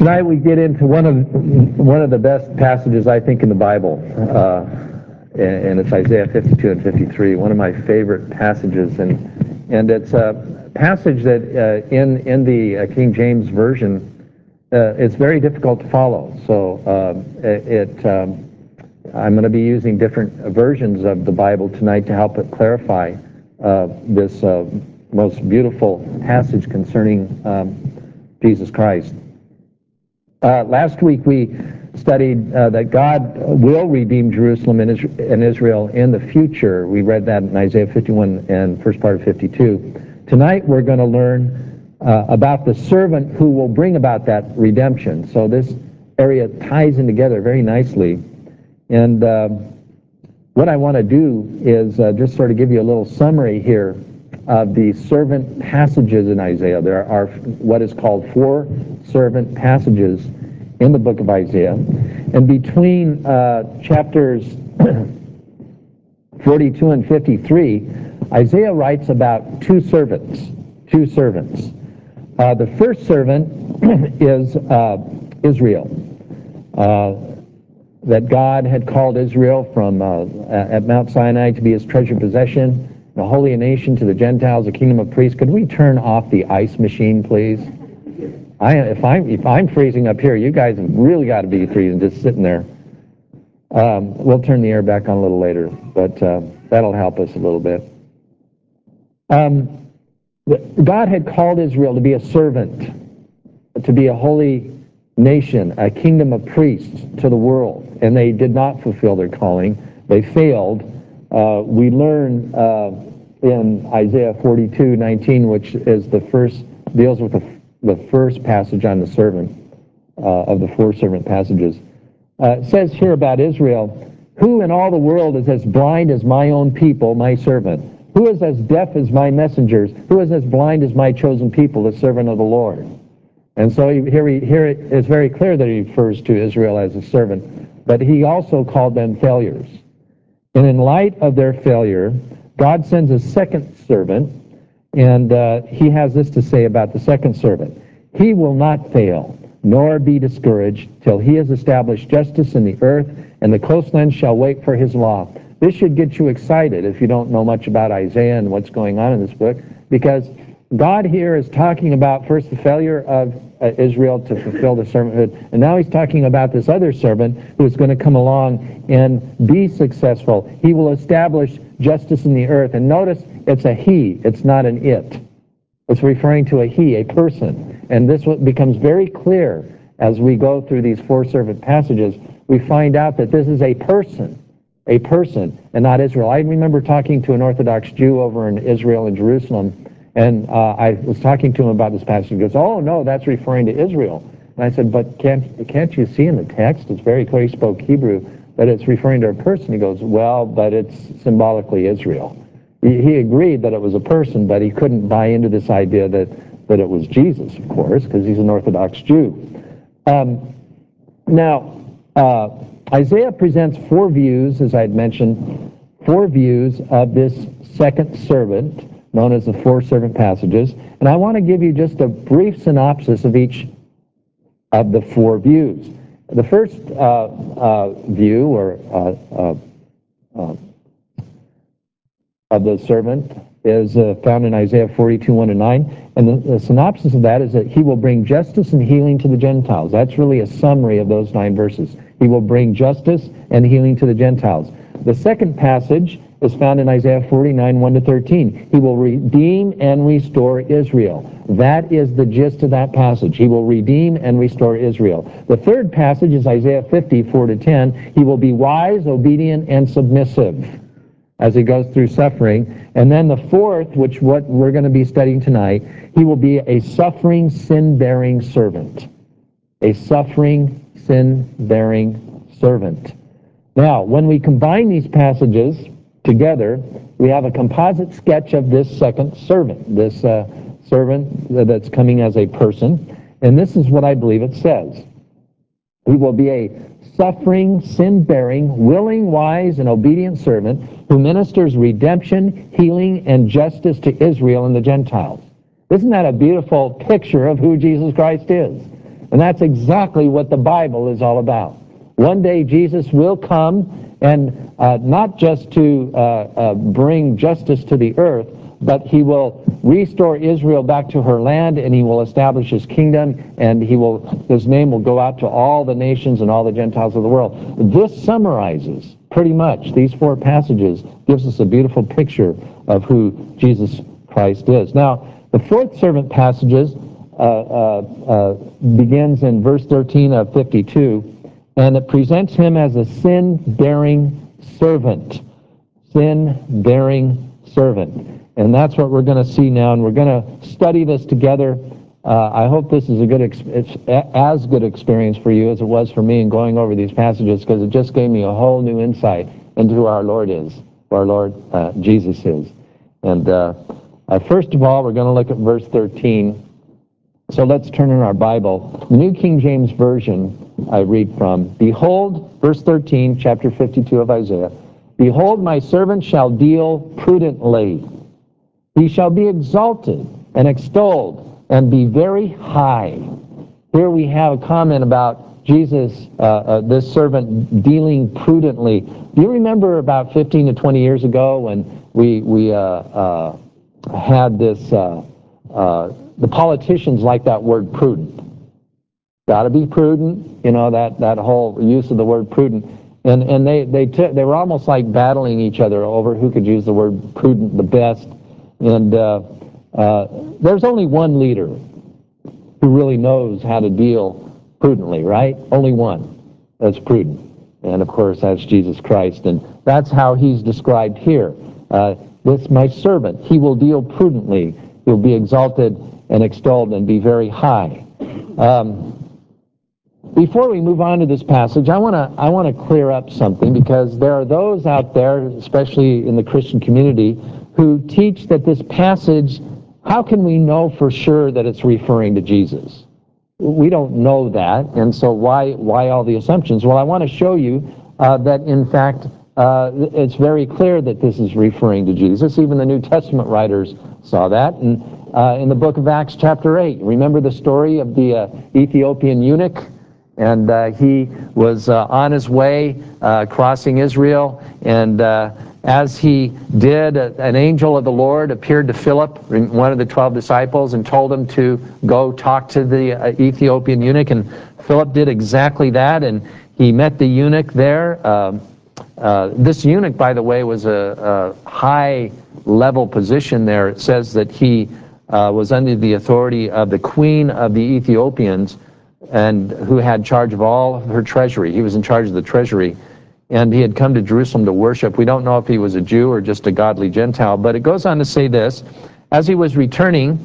Tonight we get into one of the best passages I think in the Bible, and it's Isaiah 52 and 53. One of my favorite passages, and it's a passage that in the King James version it's very difficult to follow. So I'm going to be using different versions of the Bible tonight to help it clarify this most beautiful passage concerning Jesus Christ. Last week we studied that God will redeem Jerusalem and Israel in the future. We read that in Isaiah 51 and first part of 52. Tonight we're going to learn about the servant who will bring about that redemption. So this area ties in together very nicely. And what I want to do is just sort of give you a little summary here of the servant passages in Isaiah. There are what is called 4 servant passages in the book of Isaiah. And between chapters 42 and 53, Isaiah writes about 2 servants. The first servant is Israel. That God had called Israel from at Mount Sinai to be his treasured possession, the holy nation to the Gentiles, a kingdom of priests. Could we turn off the ice machine, please? If I'm freezing up here, you guys have really got to be freezing just sitting there. We'll turn the air back on a little later, but that'll help us a little bit. God had called Israel to be a servant, to be a holy nation, a kingdom of priests to the world, and they did not fulfill their calling. They failed. We learn in Isaiah 42:19, which is deals with the first passage on the servant of the 4 servant passages. It says here about Israel, who in all the world is as blind as my own people, my servant? Who is as deaf as my messengers? Who is as blind as my chosen people, the servant of the Lord? And so here it's very clear that he refers to Israel as a servant, but he also called them failures. And in light of their failure, God sends a second servant, and he has this to say about the second servant. He will not fail, nor be discouraged, till he has established justice in the earth, and the coastlands shall wait for his law. This should get you excited if you don't know much about Isaiah and what's going on in this book, because God here is talking about first the failure of Israel to fulfill the servanthood, and now he's talking about this other servant who is going to come along and be successful. He will establish justice in the earth. And notice it's a he, it's not an it. It's referring to a he, a person. And this becomes very clear as we go through these 4 servant passages. We find out that this is a person, and not Israel. I remember talking to an Orthodox Jew over in Israel and Jerusalem, and I was talking to him about this passage. He goes, oh, no, that's referring to Israel. And I said, but can't you see in the text? It's very clear, he spoke Hebrew, that it's referring to a person. He goes, well, but it's symbolically Israel. He agreed that it was a person, but he couldn't buy into this idea that it was Jesus, of course, because he's an Orthodox Jew. Now, Isaiah presents 4 views, as I had mentioned, 4 views of this second servant, known as the 4 servant passages. And I want to give you just a brief synopsis of each of the 4 views. The first view, or of the servant, is found in Isaiah 42:1-9. And the synopsis of that is that he will bring justice and healing to the Gentiles. That's really a summary of those 9 verses. He will bring justice and healing to the Gentiles. The second passage is found in Isaiah 49:1-13. He will redeem and restore Israel. That is the gist of that passage. He will redeem and restore Israel. The third passage is Isaiah 50:4-10. He will be wise, obedient, and submissive as he goes through suffering. And then the fourth, which what we're going to be studying tonight, he will be a suffering, sin-bearing servant. A suffering, sin-bearing servant. Now, when we combine these passages together, we have a composite sketch of this second servant, this servant that's coming as a person. And this is what I believe it says. He will be a suffering, sin-bearing, willing, wise, and obedient servant who ministers redemption, healing, and justice to Israel and the Gentiles. Isn't that a beautiful picture of who Jesus Christ is? And that's exactly what the Bible is all about. One day Jesus will come, and not just to bring justice to the earth, but he will restore Israel back to her land, and he will establish his kingdom, and his name will go out to all the nations and all the Gentiles of the world. This summarizes pretty much, these 4 passages, gives us a beautiful picture of who Jesus Christ is. Now, the 4th servant passages begins in verse 13 of 52, and it presents him as a sin-bearing servant. Sin-bearing servant. And that's what we're going to see now, and we're going to study this together. I hope this is as good experience for you as it was for me in going over these passages, because it just gave me a whole new insight into who our Lord is, who our Lord Jesus is. And first of all, we're going to look at verse 13. So let's turn in our Bible. The New King James Version I read from. Behold, verse 13, chapter 52 of Isaiah. Behold, my servant shall deal prudently. He shall be exalted and extolled and be very high. Here we have a comment about Jesus, this servant, dealing prudently. Do you remember about 15 to 20 years ago when we had this, the politicians like that word prudent. Got to be prudent, that whole use of the word prudent. And they were almost like battling each other over who could use the word prudent the best. And there's only one leader who really knows how to deal prudently, right? Only one that's prudent. And of course, that's Jesus Christ. And that's how he's described here. This my servant, he will deal prudently. He'll be exalted and extolled and be very high. Before we move on to this passage, I want to clear up something, because there are those out there, especially in the Christian community, who teach that this passage, how can we know for sure that it's referring to Jesus? We don't know that, and so why all the assumptions? Well, I want to show you that, in fact, it's very clear that this is referring to Jesus. Even the New Testament writers saw that. And in the book of Acts chapter 8, remember the story of the Ethiopian eunuch? And he was on his way crossing Israel, and as he did, an angel of the Lord appeared to Philip, one of the 12 disciples, and told him to go talk to the Ethiopian eunuch. And Philip did exactly that, and he met the eunuch there. This eunuch, by the way, was a high-level position there. It says that he was under the authority of the queen of the Ethiopians, and who had charge of all her treasury. He was in charge of the treasury. And he had come to Jerusalem to worship. We don't know if he was a Jew or just a godly Gentile, but it goes on to say this. As he was returning,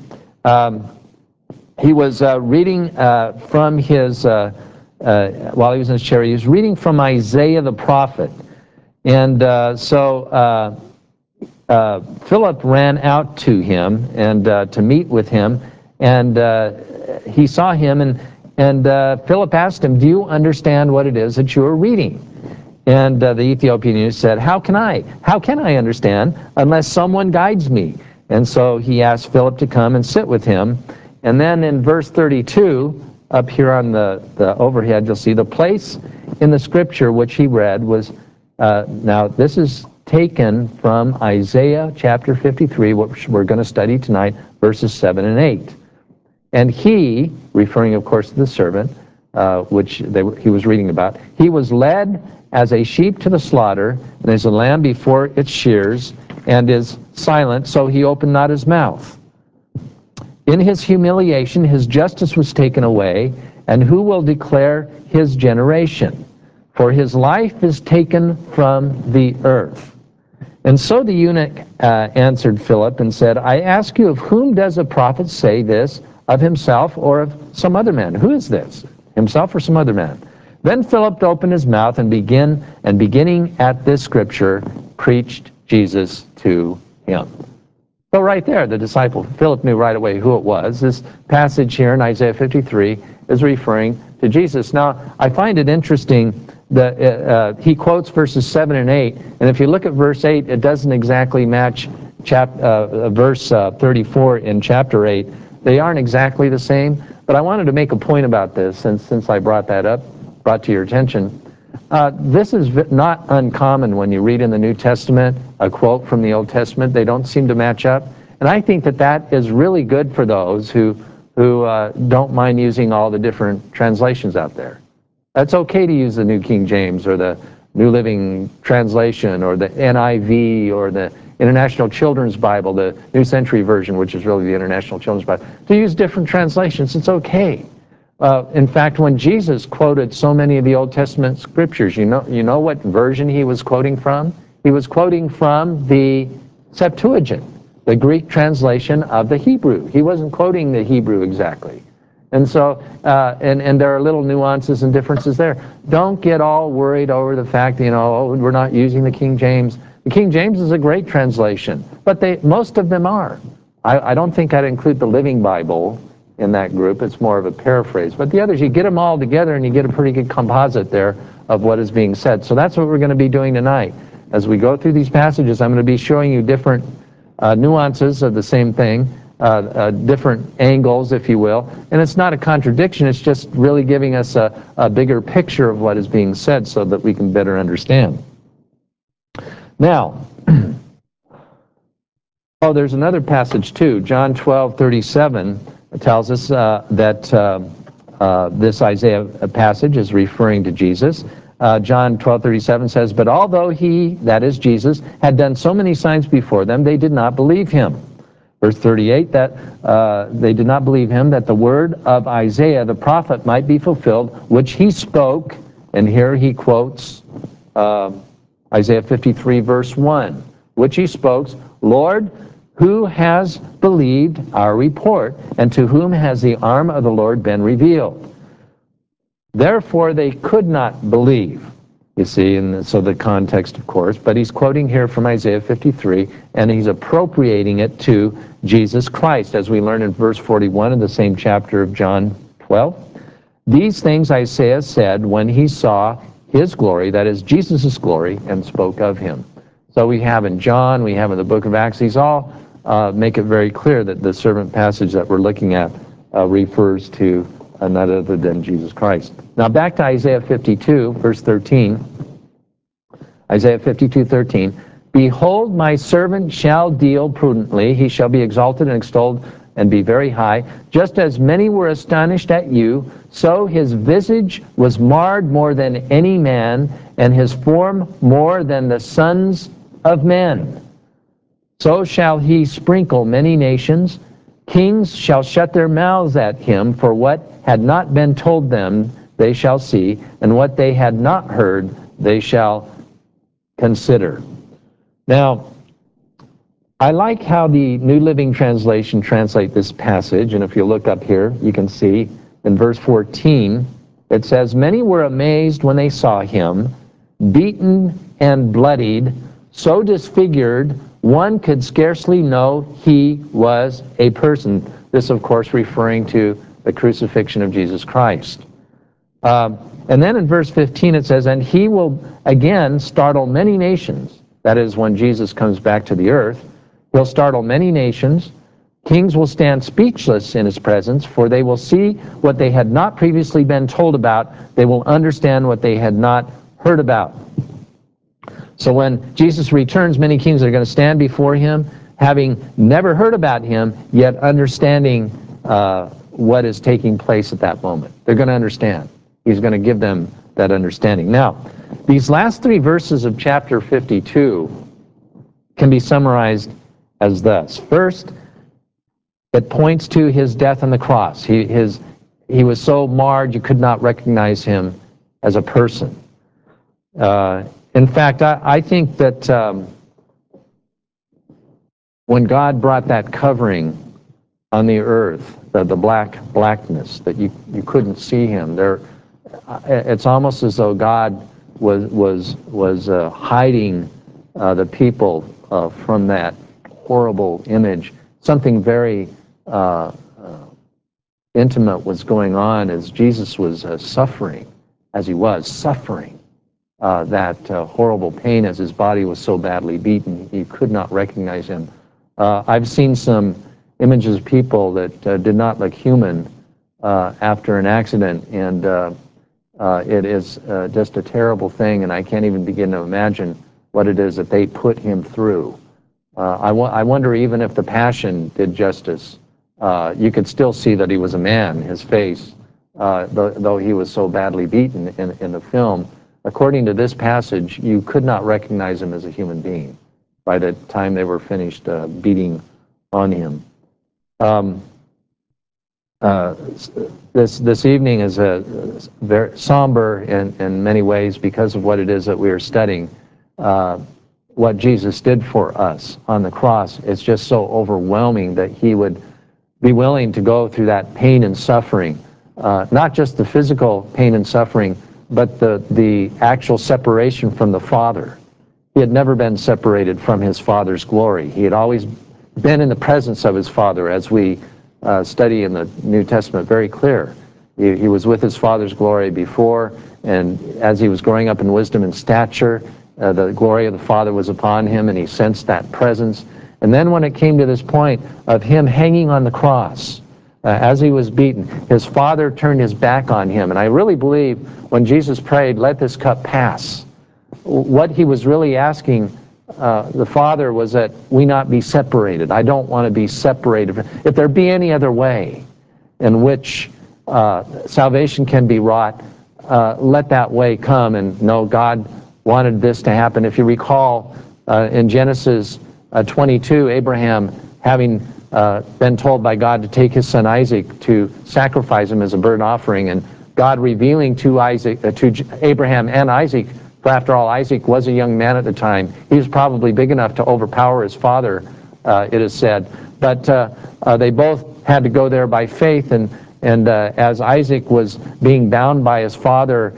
he was reading from his, while he was in his chariot, he was reading from Isaiah the prophet. And so Philip ran out to him and to meet with him, and he saw him, and Philip asked him, "Do you understand what it is that you are reading?" And the Ethiopian eunuch said, How can I understand unless someone guides me? And so he asked Philip to come and sit with him. And then in verse 32, up here on the overhead, you'll see the place in the scripture which he read was, now this is taken from Isaiah chapter 53, which we're going to study tonight, verses 7 and 8. And he, referring of course to the servant, which he was reading about, he was led as a sheep to the slaughter, and as a lamb before its shears, and is silent, so he opened not his mouth. In his humiliation his justice was taken away, and who will declare his generation? For his life is taken from the earth. And so the eunuch answered Philip and said, I ask you, of whom does the prophet say this, of himself or of some other man? Who is this, himself or some other man? Then Philip opened his mouth and beginning at this scripture, preached Jesus to him. So right there, the disciple, Philip knew right away who it was. This passage here in Isaiah 53 is referring to Jesus. Now, I find it interesting that he quotes verses 7 and 8, and if you look at verse 8, it doesn't exactly match verse 34 in chapter 8. They aren't exactly the same, But I wanted to make a point about this, since I brought to your attention. This is not uncommon when you read in the New Testament a quote from the Old Testament. They don't seem to match up. And I think that is really good for those who don't mind using all the different translations out there. It's okay to use the New King James or the New Living Translation or the NIV or the International Children's Bible, the New Century Version, which is really the International Children's Bible. To use different translations, it's okay. In fact, when Jesus quoted so many of the Old Testament scriptures, you know what version he was quoting from? He was quoting from the Septuagint, the Greek translation of the Hebrew. He wasn't quoting the Hebrew exactly. And so, and there are little nuances and differences there. Don't get all worried over the fact that, oh, we're not using the King James. The King James is a great translation, but most of them are. I don't think I'd include the Living Bible in that group. It's more of a paraphrase. But the others, you get them all together and you get a pretty good composite there of what is being said. So that's what we're going to be doing tonight. As we go through these passages, I'm going to be showing you different nuances of the same thing, different angles, if you will. And it's not a contradiction, it's just really giving us a bigger picture of what is being said so that we can better understand. Now, there's another passage too. John 12:37 tells us that this Isaiah passage is referring to Jesus. John 12:37 says, "But although he," that is Jesus, "had done so many signs before them, they did not believe him." Verse 38, that they did not believe him, that the word of Isaiah the prophet might be fulfilled, which he spoke. And here he quotes Isaiah 53 verse 1, which he spoke, "Lord, who has believed our report, and to whom has the arm of the Lord been revealed?" Therefore they could not believe. You see, and so the context, of course, but he's quoting here from Isaiah 53, and he's appropriating it to Jesus Christ, as we learn in verse 41 of the same chapter of John 12. "These things Isaiah said when he saw his glory," that is Jesus' glory, "and spoke of him." So we have in John, we have in the book of Acts, these all make it very clear that the servant passage that we're looking at refers to none other than Jesus Christ. Now back to Isaiah 52, verse 13. Isaiah 52:13. "Behold, my servant shall deal prudently. He shall be exalted and extolled and be very high. Just as many were astonished at you, so his visage was marred more than any man, and his form more than the sons of men. So shall he sprinkle many nations. Kings shall shut their mouths at him, for what had not been told them they shall see, and what they had not heard they shall consider." Now, I like how the New Living Translation translates this passage, and if you look up here, you can see in verse 14, it says, "Many were amazed when they saw him, beaten and bloodied, so disfigured, one could scarcely know he was a person." This, of course, referring to the crucifixion of Jesus Christ. And then in verse 15 it says, "And he will again startle many nations." That is, when Jesus comes back to the earth, he'll startle many nations. Kings will stand speechless in his presence, for they will see what they had not previously been told about. They will understand what they had not heard about. So when Jesus returns, many kings are going to stand before him, having never heard about him, yet understanding what is taking place at that moment. They're going to understand. He's going to give them that understanding. Now, these last three verses of chapter 52 can be summarized as thus. First, it points to his death on the cross. He was so marred you could not recognize him as a person. In fact, I think that when God brought that covering on the earth, the blackness, that you couldn't see him there, it's almost as though God was hiding the people from that horrible image. Something very intimate was going on as Jesus was suffering, that horrible pain as his body was so badly beaten. You could not recognize him. I've seen some images of people that did not look human, after an accident, and it is just a terrible thing, and I can't even begin to imagine what it is that they put him through. I wonder even if the Passion did justice. You could still see that he was a man, his face, though he was so badly beaten in the film. According to this passage, you could not recognize him as a human being by the time they were finished beating on him. This evening is very somber in many ways because of what it is that we are studying. What Jesus did for us on the cross, it's just so overwhelming that he would be willing to go through that pain and suffering, not just the physical pain and suffering, but the actual separation from the Father. He had never been separated from his Father's glory. He had always been in the presence of his Father, as we study in the New Testament very clear. He was with his Father's glory before, and as he was growing up in wisdom and stature, the glory of the Father was upon him, and he sensed that presence. And then when it came to this point of him hanging on the cross, as he was beaten, his Father turned his back on him. And I really believe when Jesus prayed, "Let this cup pass," what he was really asking the Father was that we not be separated. I don't want to be separated. If there be any other way in which salvation can be wrought, let that way come. And no, God wanted this to happen. If you recall, in Genesis 22, Abraham, having been told by God to take his son Isaac to sacrifice him as a burnt offering, and God revealing to Abraham and Isaac, for after all, Isaac was a young man at the time. He was probably big enough to overpower his father, it is said. But they both had to go there by faith, and as Isaac was being bound by his father,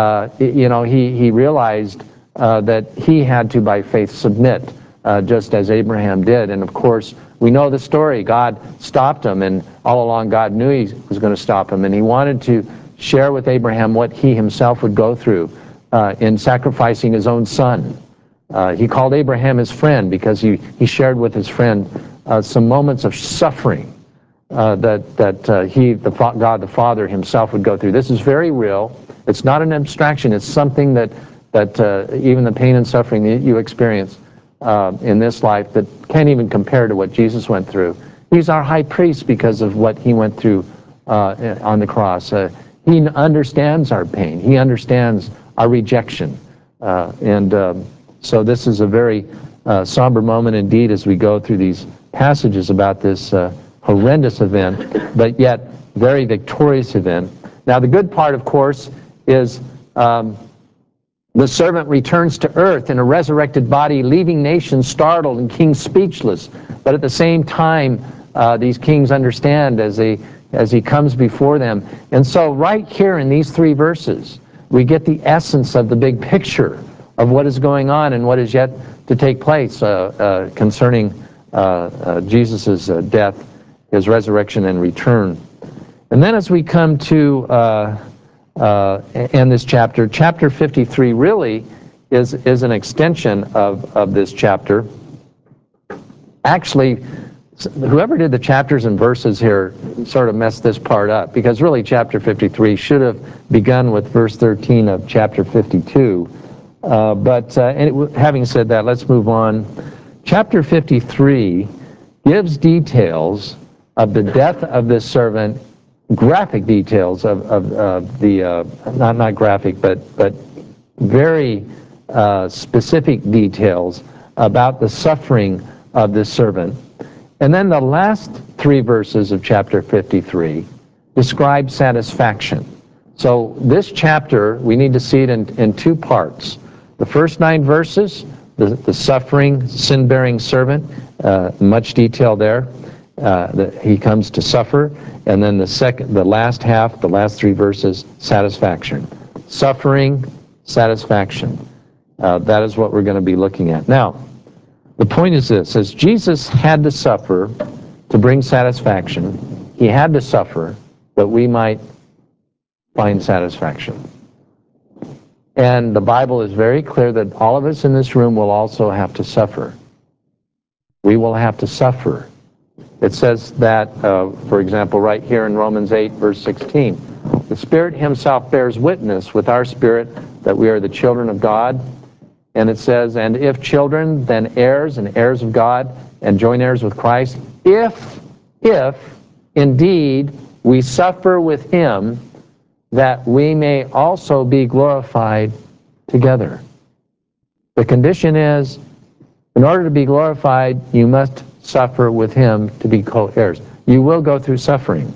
he realized that he had to, by faith, submit, just as Abraham did. And of course, we know the story. God stopped him, and all along God knew he was going to stop him, and he wanted to share with Abraham what he himself would go through in sacrificing his own son. He called Abraham his friend because he shared with his friend some moments of suffering that God the Father himself would go through. This is very real. It's not an abstraction. It's something that even the pain and suffering that you experience in this life that can't even compare to what Jesus went through. He's our high priest because of what he went through on the cross. He understands our pain. He understands our rejection. So this is a very somber moment indeed as we go through these passages about this horrendous event, but yet very victorious event. Now the good part, of course, is the servant returns to earth in a resurrected body, leaving nations startled and kings speechless. But at the same time, these kings understand as he comes before them. And so right here in these 3 verses, we get the essence of the big picture of what is going on and what is yet to take place concerning Jesus' death, his resurrection and return. And then as we come to end this chapter, chapter 53 really is an extension of this chapter. Actually, whoever did the chapters and verses here sort of messed this part up, because really chapter 53 should have begun with verse 13 of chapter 52. Having said that, let's move on. Chapter 53 gives details of the death of this servant, graphic details of the, not graphic, but very specific details about the suffering of this servant. And then the last 3 verses of chapter 53 describe satisfaction. So this chapter, we need to see it in 2 parts. The first 9 verses, the suffering, sin-bearing servant, much detail there. He comes to suffer. And then the last half, the last 3 verses, satisfaction. Suffering, satisfaction. That is what we're going to be looking at. Now, the point is this: as Jesus had to suffer to bring satisfaction, he had to suffer that we might find satisfaction. And the Bible is very clear that all of us in this room will also have to suffer. We will have to suffer It says that, for example, right here in Romans 8, verse 16, the Spirit himself bears witness with our spirit that we are the children of God. And it says, and if children, then heirs, and heirs of God, and joint heirs with Christ, if indeed we suffer with him, that we may also be glorified together. The condition is, in order to be glorified, you must suffer with him to be co-heirs. You will go through suffering.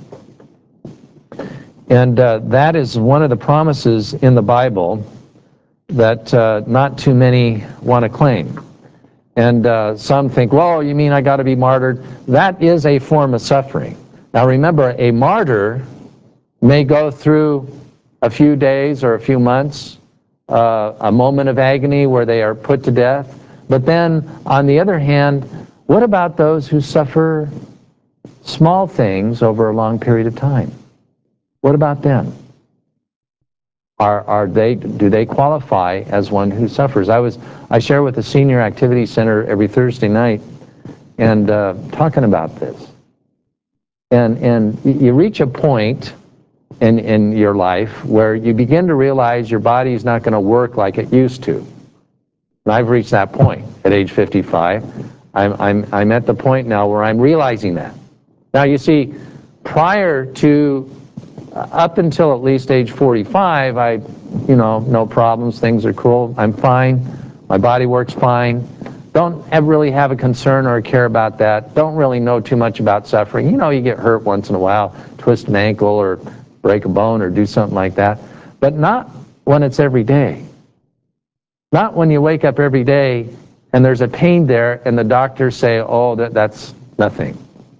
And that is one of the promises in the Bible that not too many want to claim. And some think, well, you mean I got to be martyred? That is a form of suffering. Now remember, a martyr may go through a few days or a few months, a moment of agony where they are put to death. But then, on the other hand, what about those who suffer small things over a long period of time? What about them? Do they qualify as one who suffers? I share with the Senior Activity Center every Thursday night and talking about this. And you reach a point in your life where you begin to realize your body is not going to work like it used to. And I've reached that point at age 55. I'm at the point now where I'm realizing that. Now you see, prior to up until at least age 45, no problems, things are cool, I'm fine, my body works fine, don't really have a concern or a care about that, don't really know too much about suffering. You get hurt once in a while, twist an ankle or break a bone or do something like that, but not when it's every day. Not when you wake up every day and there's a pain there and the doctors say, oh, that's nothing.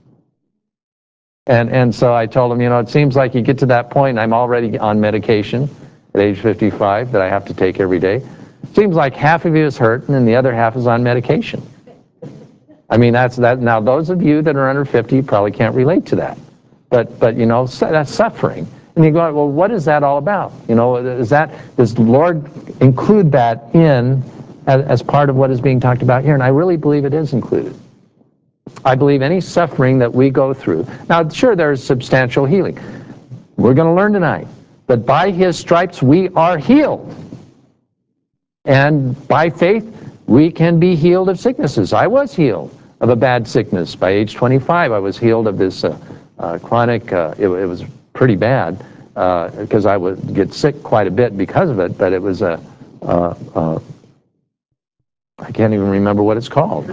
And so I told him, it seems like you get to that point, I'm already on medication at age 55 that I have to take every day. Seems like half of you is hurting and the other half is on medication. I mean, that's that. Now, those of you that are under 50 probably can't relate to that. But that's suffering. And you go, well, what is that all about? Does the Lord include that in as part of what is being talked about here? And I really believe it is included. I believe any suffering that we go through. Now, sure, there's substantial healing. We're going to learn tonight. But by his stripes, we are healed. And by faith, we can be healed of sicknesses. I was healed of a bad sickness. By age 25, I was healed of this chronic, it was pretty bad, because I would get sick quite a bit because of it, but it was I can't even remember what it's called.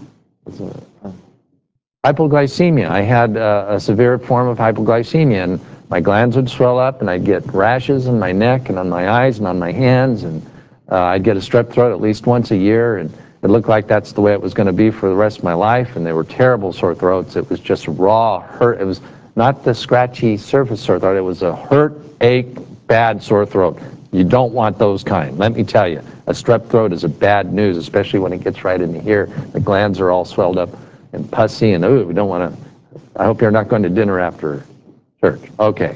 Hypoglycemia. I had a severe form of hypoglycemia, and my glands would swell up, and I'd get rashes in my neck and on my eyes and on my hands, and I'd get a strep throat at least once a year, and it looked like that's the way it was going to be for the rest of my life, and they were terrible sore throats. It was just raw hurt. It was not the scratchy surface sore throat. It was a hurt, ache, bad sore throat. You don't want those kind. Let me tell you, a strep throat is a bad news, especially when it gets right into here. The glands are all swelled up and pussy, and we don't want to. I hope you're not going to dinner after church. Okay.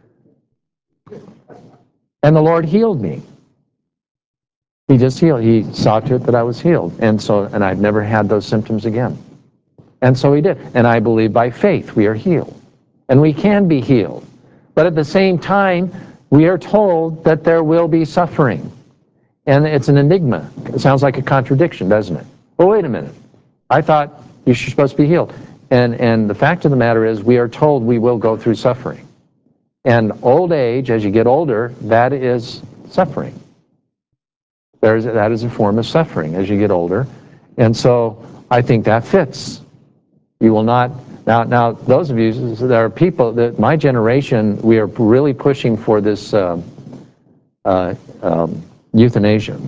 And the Lord healed me. He just healed. He saw to it that I was healed. And I've never had those symptoms again. And so he did. And I believe by faith we are healed. And we can be healed. But at the same time, we are told that there will be suffering. And it's an enigma. It sounds like a contradiction, doesn't it? Well, wait a minute. I thought you're supposed to be healed. And the fact of the matter is, we are told we will go through suffering. And old age, as you get older, that is suffering. That is a form of suffering as you get older. And so I think that fits. You will not, now those of you, there are people that my generation, we are really pushing for this euthanasia.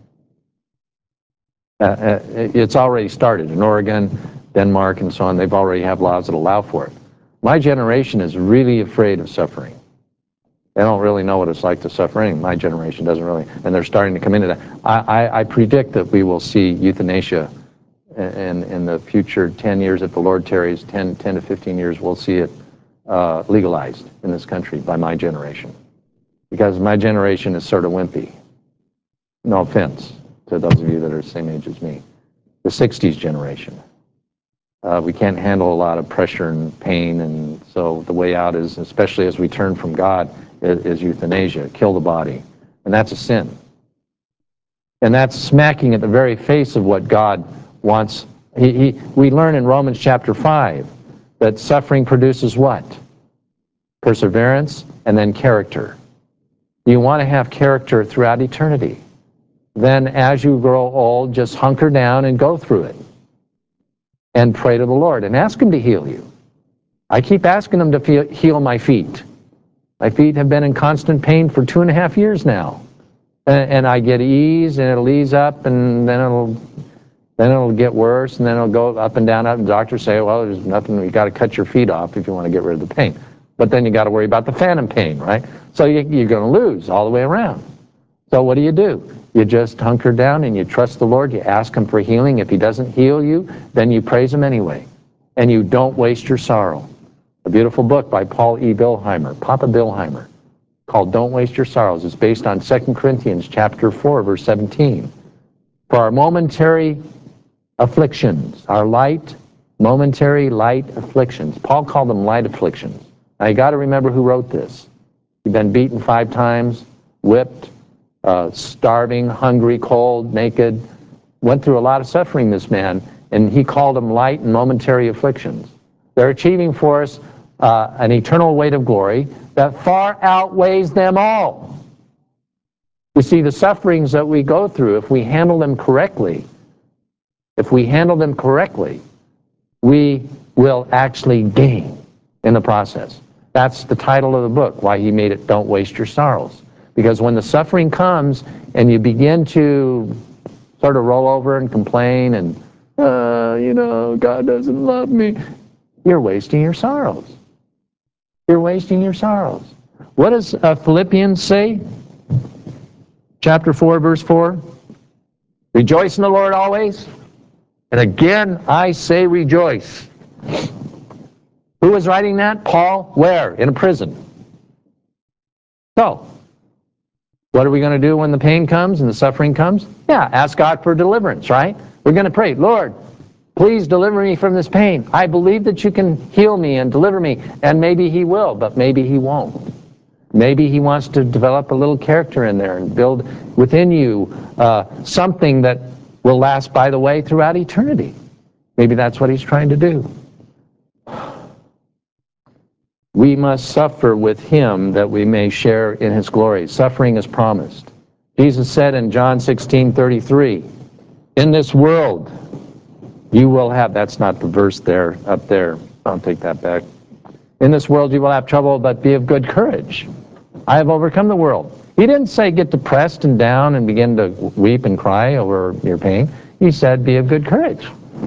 It's already started in Oregon, Denmark, and so on. They've already have laws that allow for it. My generation is really afraid of suffering. They don't really know what it's like to suffer. My generation doesn't really, and they're starting to come into that. I predict that we will see euthanasia in the future 10 years, if the Lord tarries, 10 to 15 years, we'll see it legalized in this country by my generation. Because my generation is sort of wimpy. No offense to those of you that are the same age as me. The 60s generation. We can't handle a lot of pressure and pain, and so the way out is, especially as we turn from God, is euthanasia, kill the body. And that's a sin. And that's smacking at the very face of what God wants. We learn in Romans chapter 5 that suffering produces what? Perseverance and then character. You want to have character throughout eternity. Then as you grow old, just hunker down and go through it. And pray to the Lord and ask Him to heal you. I keep asking Him to heal my feet. My feet have been in constant pain for 2.5 years now. And I get ease, and it'll ease up, and then it'll get worse, and then it'll go up and down. And doctors say, well, there's nothing, you got to cut your feet off if you want to get rid of the pain. But then you got to worry about the phantom pain, right? So you're going to lose all the way around. So what do? You just hunker down and you trust the Lord. You ask Him for healing. If He doesn't heal you, then you praise Him anyway. And you don't waste your sorrow. A beautiful book by Paul E. Billheimer, Papa Billheimer, called Don't Waste Your Sorrows. It's based on 2 Corinthians chapter 4, verse 17. For our momentary afflictions, our momentary light afflictions. Paul called them light afflictions. Now you got to remember who wrote this. You've been beaten 5 times, whipped, starving, hungry, cold, naked. Went through a lot of suffering, this man, and he called them light and momentary afflictions. They're achieving for us an eternal weight of glory that far outweighs them all. You see, the sufferings that we go through, if we handle them correctly, we will actually gain in the process. That's the title of the book, why he made it Don't Waste Your Sorrows. Because when the suffering comes and you begin to sort of roll over and complain and, God doesn't love me, you're wasting your sorrows. You're wasting your sorrows. What does Philippians say? Chapter 4, verse 4. Rejoice in the Lord always. And again, I say rejoice. Who was writing that? Paul. Where? In a prison. So, what are we going to do when the pain comes and the suffering comes? Yeah, ask God for deliverance, right? We're going to pray, Lord, please deliver me from this pain. I believe that you can heal me and deliver me. And maybe He will, but maybe He won't. Maybe He wants to develop a little character in there and build within you something that will last, by the way, throughout eternity. Maybe that's what He's trying to do. We must suffer with Him that we may share in His glory. Suffering is promised. Jesus said in John 16:33, in this world you will have, that's not the verse there, up there, I'll take that back. In this world you will have trouble, but be of good courage. I have overcome the world. He didn't say get depressed and down and begin to weep and cry over your pain. He said be of good courage.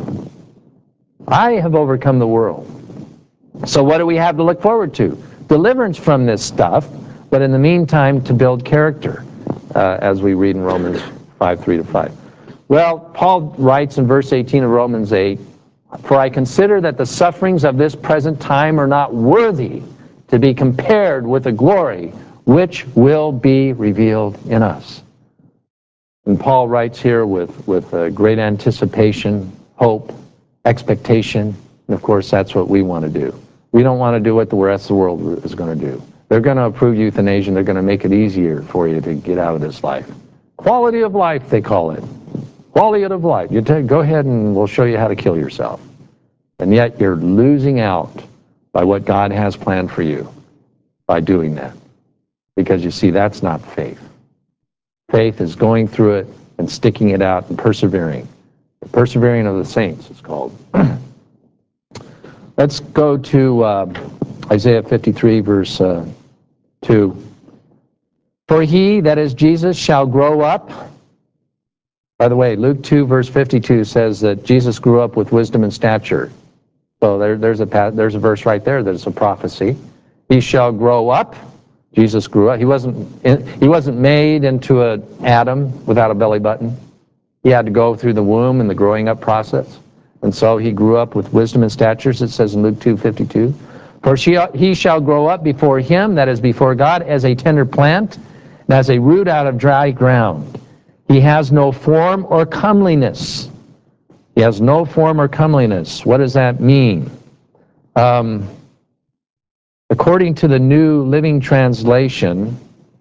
I have overcome the world. So what do we have to look forward to? Deliverance from this stuff, but in the meantime to build character, as we read in Romans 5:3-5. Well, Paul writes in verse 18 of Romans 8, for I consider that the sufferings of this present time are not worthy to be compared with the glory which will be revealed in us. And Paul writes here with great anticipation, hope, expectation, and of course that's what we want to do. We don't want to do what the rest of the world is going to do. They're going to approve euthanasia, and they're going to make it easier for you to get out of this life. Quality of life, they call it. Quality of life. Go ahead and we'll show you how to kill yourself. And yet you're losing out by what God has planned for you by doing that. Because you see, that's not faith. Faith is going through it and sticking it out and persevering. The persevering of the saints is called. Let's go to Isaiah 53, verse 2. For he, that is Jesus, shall grow up. By the way, Luke 2, verse 52 says that Jesus grew up with wisdom and stature. So there's a verse right there that's a prophecy. He shall grow up. Jesus grew up. He wasn't made into an Adam without a belly button. He had to go through the womb and the growing up process. And so he grew up with wisdom and statures, it says in Luke 2:52. For he shall grow up before him, that is before God, as a tender plant, and as a root out of dry ground. He has no form or comeliness. He has no form or comeliness. What does that mean? According to the New Living Translation,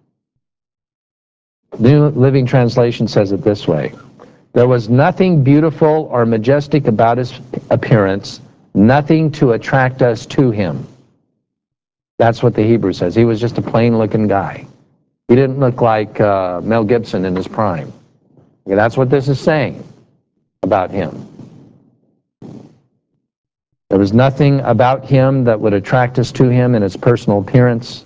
says it this way: there was nothing beautiful or majestic about his appearance, nothing to attract us to him. That's what the Hebrew says. He was just a plain-looking guy. He didn't look like Mel Gibson in his prime. Okay, that's what this is saying about him. There There was nothing about him that would attract us to him in his personal appearance.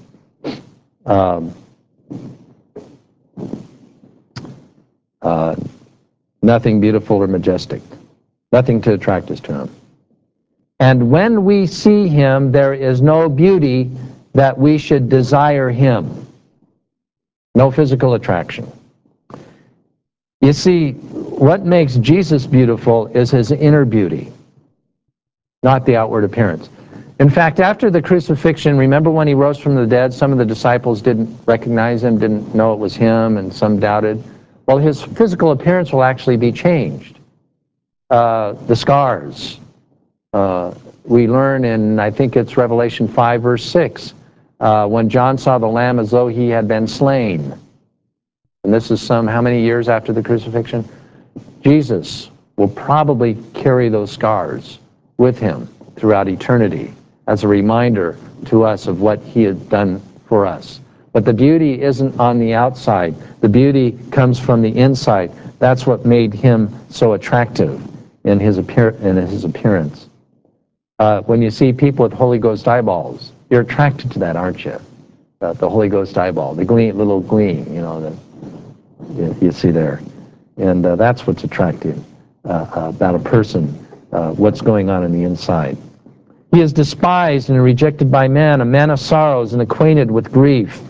Nothing beautiful or majestic. Nothing to attract us to him. And when we see him, there is no beauty that we should desire him. No physical attraction. You see, what makes Jesus beautiful is his inner beauty, not the outward appearance. In fact, after the crucifixion, remember when he rose from the dead, some of the disciples didn't recognize him, didn't know it was him, and some doubted. Well, his physical appearance will actually be changed. The scars. We learn in, I think it's Revelation 5, verse 6, when John saw the Lamb as though he had been slain. And this is how many years after the crucifixion? Jesus will probably carry those scars with him throughout eternity as a reminder to us of what he had done for us. But the beauty isn't on the outside. The beauty comes from the inside. That's what made him so attractive in his appearance. When you see people with Holy Ghost eyeballs, you're attracted to that, aren't you? The Holy Ghost eyeball, the little gleam, that you see there. And that's what's attractive about a person, what's going on in the inside. He is despised and rejected by men, a man of sorrows and acquainted with grief.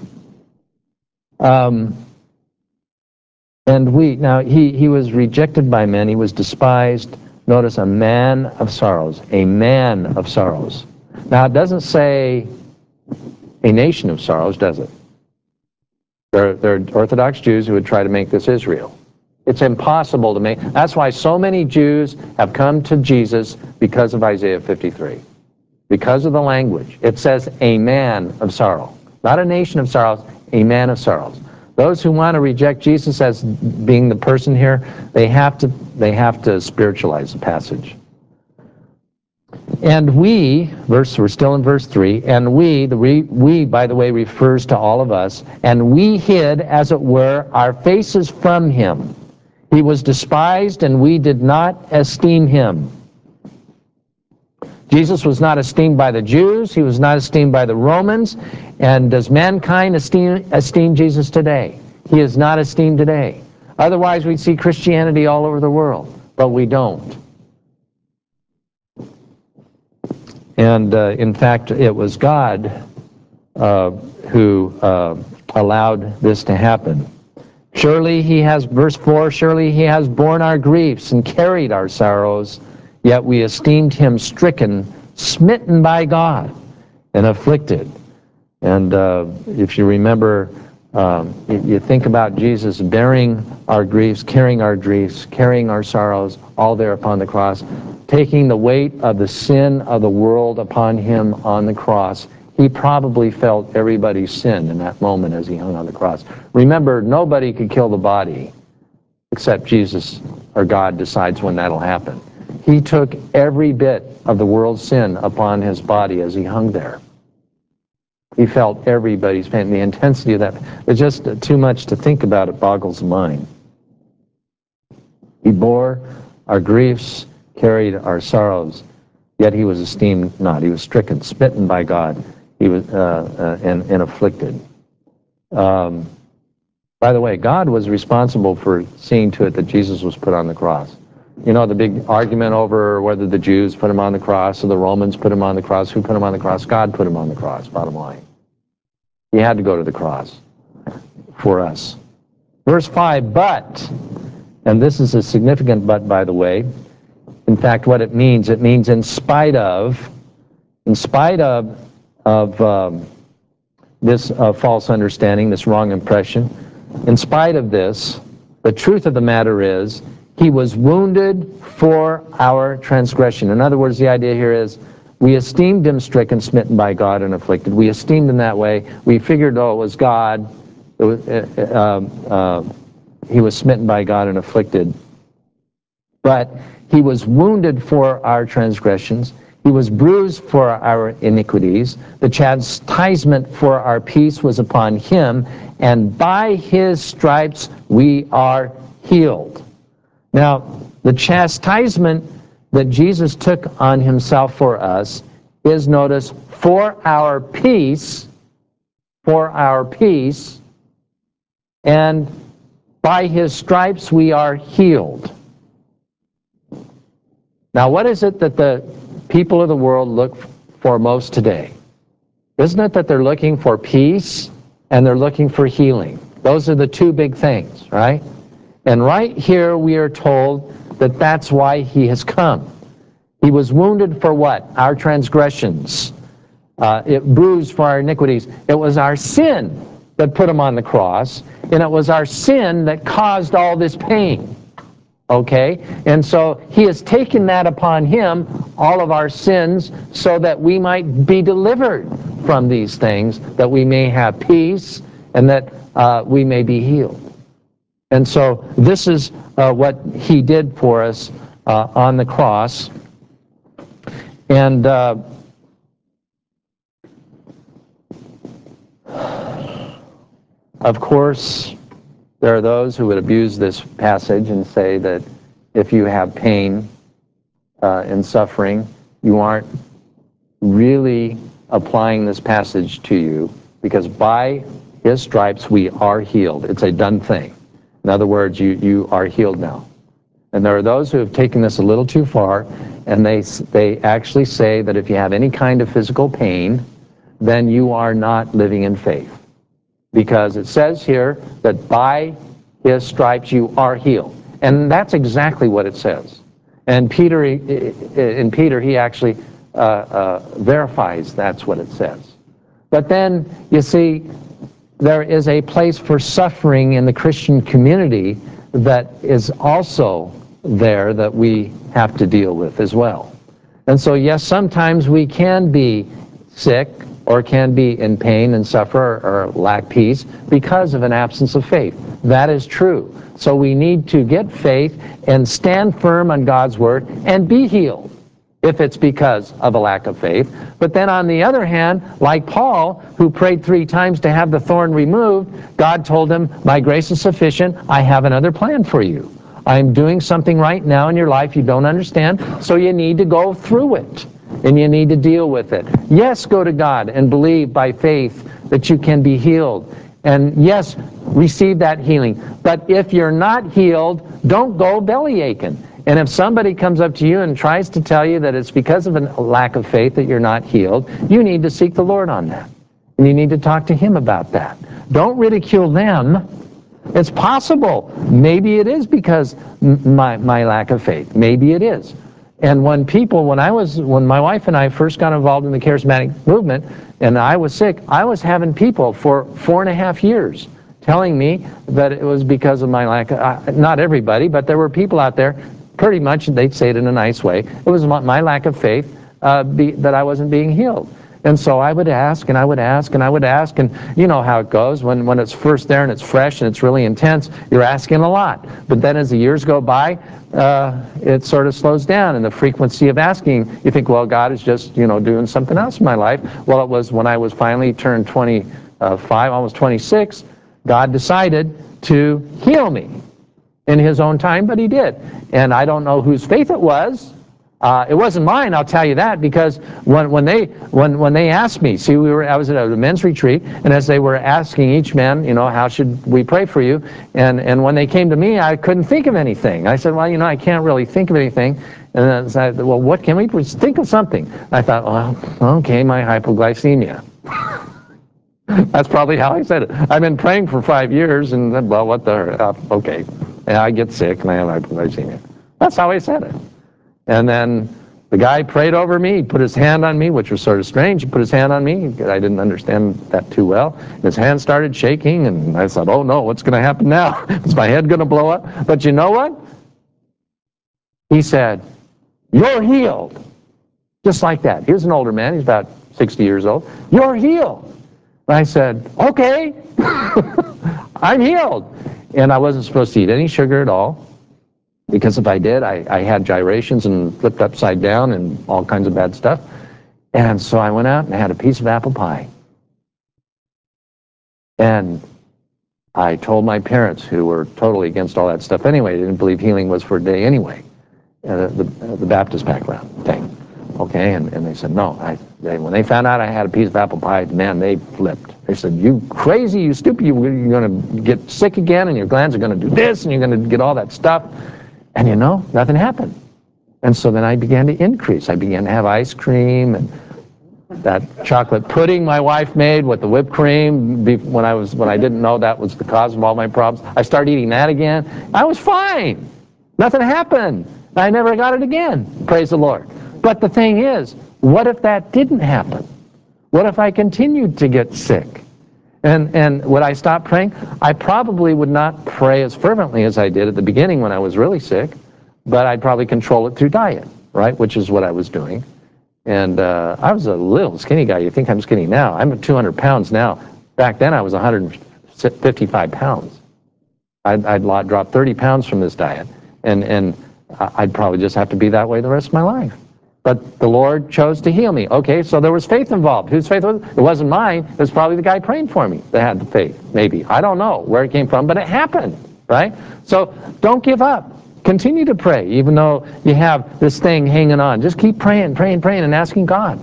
He was rejected by men, he was despised. Notice, a man of sorrows, a man of sorrows. Now, it doesn't say a nation of sorrows, does it? There are Orthodox Jews who would try to make this Israel. It's impossible to make. That's why so many Jews have come to Jesus because of Isaiah 53. Because of the language. It says a man of sorrow. Not a nation of sorrows, a man of sorrows. Those who want to reject Jesus as being the person here, they have to spiritualize the passage. And we're still in verse 3, and we, by the way, refers to all of us, and we hid, as it were, our faces from him. He was despised, and we did not esteem him. Jesus was not esteemed by the Jews, he was not esteemed by the Romans, and does mankind esteem Jesus today? He is not esteemed today. Otherwise, we'd see Christianity all over the world, but we don't. And in fact, it was God who allowed this to happen. Verse 4, surely he has borne our griefs and carried our sorrows, yet we esteemed him stricken, smitten by God, and afflicted. And if you remember, you think about Jesus bearing our griefs, carrying our sorrows, all there upon the cross, taking the weight of the sin of the world upon him on the cross. He probably felt everybody's sin in that moment as he hung on the cross. Remember, nobody could kill the body except Jesus or God decides when that'll happen. He took every bit of the world's sin upon his body as he hung there. He felt everybody's pain. The intensity of that, it's just too much to think about. It boggles the mind. He bore our griefs, carried our sorrows, yet he was esteemed not. He was stricken, smitten by God. He was and afflicted. By the way, God was responsible for seeing to it that Jesus was put on the cross. You know, the big argument over whether the Jews put him on the cross or the Romans put him on the cross. Who put him on the cross? God put him on the cross, bottom line. He had to go to the cross for us. Verse 5, but, and this is a significant but, by the way. In fact, what it means in spite of this false understanding, this wrong impression, in spite of this, the truth of the matter is, He was wounded for our transgression. In other words, the idea here is we esteemed him stricken, smitten by God, and afflicted. We esteemed him that way. We figured, oh, it was God. It was, he was smitten by God and afflicted. But he was wounded for our transgressions. He was bruised for our iniquities. The chastisement for our peace was upon him, and by his stripes we are healed. Now, the chastisement that Jesus took on himself for us is, notice, for our peace, and by his stripes we are healed. Now, what is it that the people of the world look for most today? Isn't it that they're looking for peace and they're looking for healing? Those are the two big things, right? And right here we are told that that's why he has come. He was wounded for what? Our transgressions. It bruised for our iniquities. It was our sin that put him on the cross, and it was our sin that caused all this pain. Okay? And so he has taken that upon him, all of our sins, so that we might be delivered from these things, that we may have peace, and that we may be healed. And so this is what he did for us on the cross. And of course, there are those who would abuse this passage and say that if you have pain and suffering, you aren't really applying this passage to you, because by his stripes we are healed. It's a done thing. In other words, you are healed now. And there are those who have taken this a little too far, and they actually say that if you have any kind of physical pain, then you are not living in faith. Because it says here that by his stripes you are healed. And that's exactly what it says. And Peter, he actually verifies that's what it says. But then, you see, there is a place for suffering in the Christian community that is also there that we have to deal with as well. And so, yes, sometimes we can be sick or can be in pain and suffer or lack peace because of an absence of faith. That is true. So we need to get faith and stand firm on God's word and be healed if it's because of a lack of faith. But then on the other hand, like Paul, who prayed 3 times to have the thorn removed, God told him, my grace is sufficient, I have another plan for you. I'm doing something right now in your life you don't understand, so you need to go through it. And you need to deal with it. Yes, go to God and believe by faith that you can be healed. And yes, receive that healing. But if you're not healed, don't go belly aching. And if somebody comes up to you and tries to tell you that it's because of a lack of faith that you're not healed, you need to seek the Lord on that. And you need to talk to him about that. Don't ridicule them. It's possible. Maybe it is because my lack of faith. Maybe it is. And when my wife and I first got involved in the charismatic movement, and I was sick, I was having people for 4.5 years telling me that it was because of my lack of, not everybody, but there were people out there, pretty much, they'd say it in a nice way, it was my lack of faith that I wasn't being healed. And so I would ask, and I would ask, and I would ask, and you know how it goes. When it's first there and it's fresh and it's really intense, you're asking a lot. But then as the years go by, it sort of slows down, and the frequency of asking, you think, well, God is just, doing something else in my life. Well, it was when I was finally turned 25, almost 26, God decided to heal me in his own time, but he did. And I don't know whose faith it was. It wasn't mine, I'll tell you that, because when they asked me, see, I was at a men's retreat, and as they were asking each man, how should we pray for you, and when they came to me, I couldn't think of anything. I said, well, I can't really think of anything. And then I said, well, what can we think of something? I thought, well, okay, my hypoglycemia. That's probably how I said it. I've been praying for 5 years, and then, well, what the, okay, yeah, I get sick and I have hypoglycemia. That's how I said it. And then the guy prayed over me, he put his hand on me, which was sort of strange. He put his hand on me, I didn't understand that too well. His hand started shaking, and I thought, oh no, what's going to happen now? Is my head going to blow up? But you know what? He said, "You're healed." Just like that. Here's an older man. He's about 60 years old. "You're healed." And I said, "Okay, I'm healed." And I wasn't supposed to eat any sugar at all, because if I did, I had gyrations and flipped upside down and all kinds of bad stuff. And so I went out and had a piece of apple pie. And I told my parents, who were totally against all that stuff anyway. They didn't believe healing was for a day anyway, the Baptist background thing. Okay, and they said no. When they found out I had a piece of apple pie, man, they flipped. They said, "You crazy, you stupid, you're going to get sick again, and your glands are going to do this, and you're going to get all that stuff." And you know, nothing happened. And so then I began to increase. I began to have ice cream and that chocolate pudding my wife made with the whipped cream when I didn't know that was the cause of all my problems. I started eating that again. I was fine. Nothing happened. I never got it again. Praise the Lord. But the thing is, what if that didn't happen? What if I continued to get sick? And would I stop praying? I probably would not pray as fervently as I did at the beginning when I was really sick, but I'd probably control it through diet, right? Which is what I was doing. And I was a little skinny guy. You think I'm skinny now. I'm at 200 pounds now. Back then I was 155 pounds. I'd dropped 30 pounds from this diet. And I'd probably just have to be that way the rest of my life. But the Lord chose to heal me. Okay, so there was faith involved. Whose faith was it? It wasn't mine. It was probably the guy praying for me that had the faith, maybe. I don't know where it came from, but it happened, right? So don't give up. Continue to pray, even though you have this thing hanging on. Just keep praying, praying, praying, and asking God.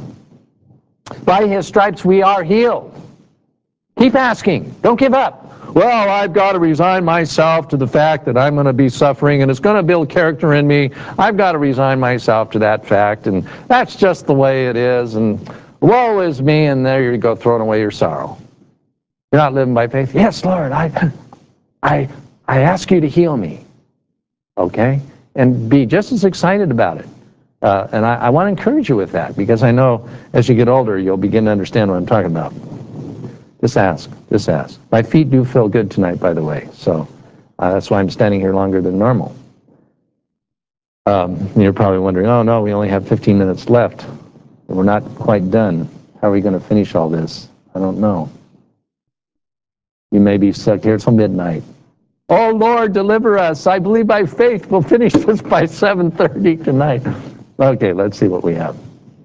By His stripes we are healed. Keep asking. Don't give up. Well, I've got to resign myself to the fact that I'm going to be suffering and it's going to build character in me. I've got to resign myself to that fact, and that's just the way it is, and woe is me, and there you go, throwing away your sorrow. You're not living by faith? Yes, Lord, I ask you to heal me. Okay? And be just as excited about it. And I want to encourage you with that, because I know as you get older, you'll begin to understand what I'm talking about. Just ask. Just ask. My feet do feel good tonight, by the way, so that's why I'm standing here longer than normal. You're probably wondering, oh no, we only have 15 minutes left. We're not quite done. How are we going to finish all this? I don't know. You may be stuck here till midnight. Oh Lord, deliver us. I believe by faith we'll finish this by 7:30 tonight. Okay, let's see what we have.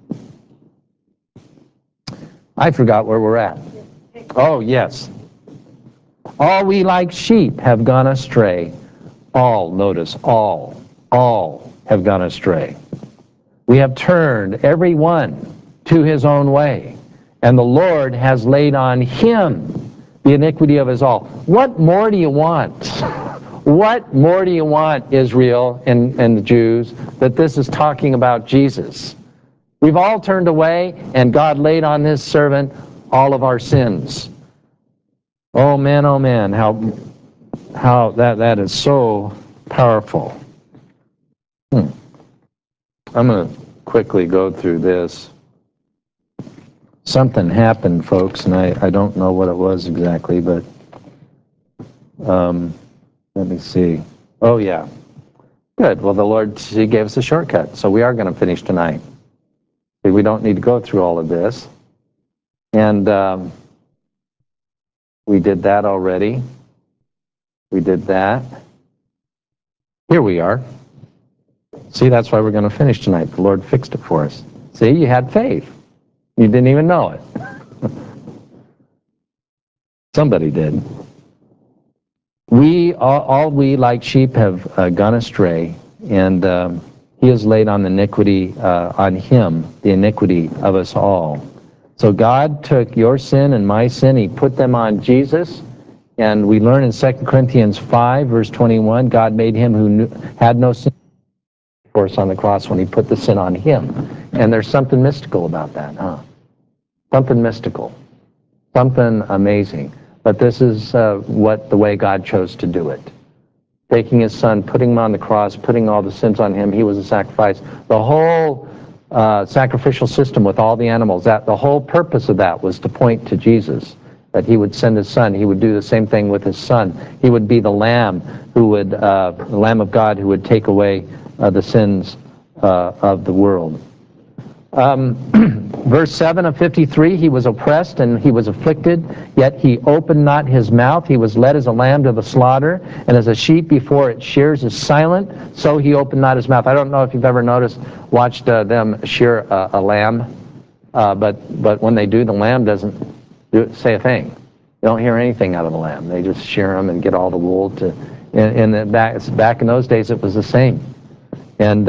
I forgot where we're at. Oh, yes. All we like sheep have gone astray. All, notice, all have gone astray. We have turned every one to his own way, and the Lord has laid on him the iniquity of us all. What more do you want? What more do you want, Israel and the Jews, that this is talking about Jesus? We've all turned away, and God laid on this servant all of our sins. Oh man, how that is so powerful. I'm going to quickly go through this. Something happened, folks, and I don't know what it was exactly, but let me see. Oh, yeah. Good. Well, the Lord, He gave us a shortcut, so we are going to finish tonight. We don't need to go through all of this. And we did that already. We did that. Here we are. See, that's why we're going to finish tonight. The Lord fixed it for us. See, you had faith. You didn't even know it. Somebody did. All we like sheep have gone astray, and He has laid on the iniquity on Him, the iniquity of us all. So God took your sin and my sin, He put them on Jesus, and we learn in 2 Corinthians 5, verse 21, God made Him who had no sin for us on the cross when He put the sin on Him. And there's something mystical about that, huh? Something mystical. Something amazing. But this is the way God chose to do it. Taking His Son, putting Him on the cross, putting all the sins on Him, He was a sacrifice. The whole sacrificial system with all the animals, the whole purpose of that was to point to Jesus, that He would send His Son. He would do the same thing with His Son. He would be the Lamb the Lamb of God who would take away the sins of the world. Verse 7 of 53, he was oppressed and he was afflicted, yet he opened not his mouth. He was led as a lamb to the slaughter, and as a sheep before its shears is silent, so he opened not his mouth. I don't know if you've ever watched them shear a lamb, but when they do, the lamb doesn't say a thing. You don't hear anything out of the lamb. They just shear them and get all the wool to. And back in those days, it was the same. And